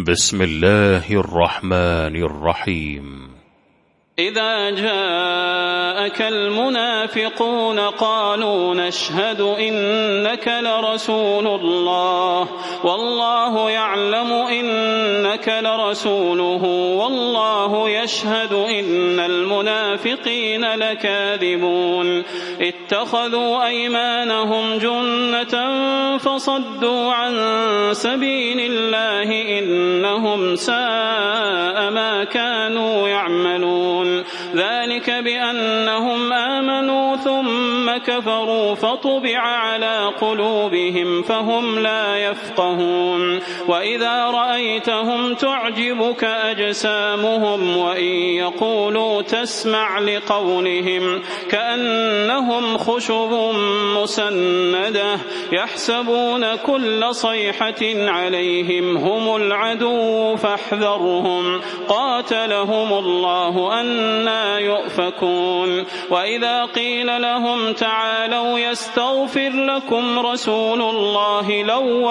بسم الله الرحمن الرحيم. إذا جاءك المنافقون قالوا نشهد إنك لرسول الله والله يعلم إنك لرسوله والله يشهد إن المنافقين لكاذبون اتخذوا أيمانهم جنة فصدوا عن سبيل الله إنهم ساء ما كانوا يعملون ذلك بأنهم آمنوا ثم كفروا فطبع على قلوبهم فهم لا يفقهون وإذا رأيتهم تعجبك أجسامهم وإن يقولوا تسمع لقولهم كأنهم خشب مسندة يحسبون كل صيحة عليهم هم العدو فاحذرهم قاتلهم الله أنى يؤفكون وإذا قيل لهم تعالوا يستغفر لكم رسول الله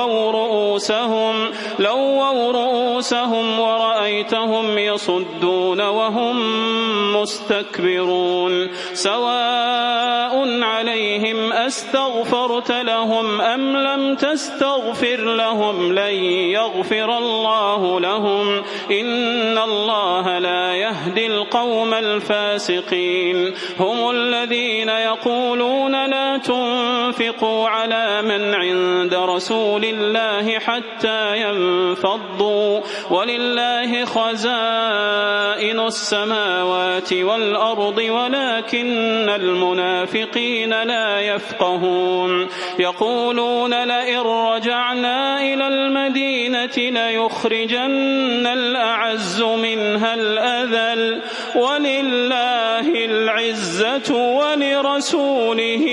لووا رؤوسهم ورأيتهم يصدون وهم مستكبرون سواء عليهم أستغفرت لهم أم لم تستغفر لهم لن يغفر الله لهم إن الله لا يهدي القوم الفاسقين هم الذين يقولون لا تنفقوا على من عند رسول الله حتى ينفضوا ولله خزائن السماوات والأرض ولكن المنافقين لا يفقهون يقولون لئن رجعنا إلى المدينة ليخرجن الأعز منها الأذل ولله العزة ولرسوله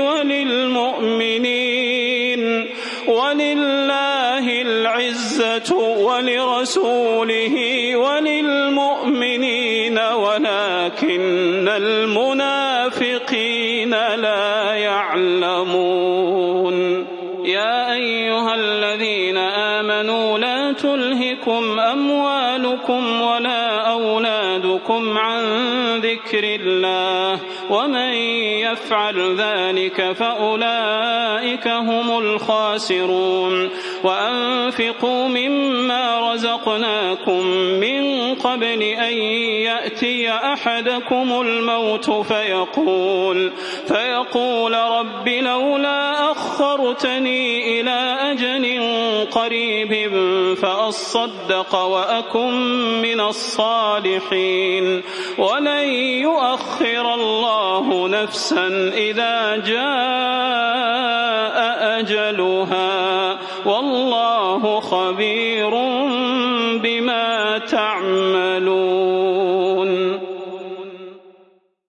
وللمؤمنين ولكن المنافقين لا يعلمون يا أيها الذين آمنوا لا تلهكم أموالكم ولا أولادكم عن ذكر الله ومن يفعل ذلك فأولئك هم الخاسرون وأنفقوا مما رزقناكم من قبل أن يأتي أحدكم الموت فيقول رب لولا أخرتني إلى أجل قريب فأصدق وأكن من الصالحين ولن يؤخر الله نفسا إذا جاء أجلها والله خبير بما تعملون.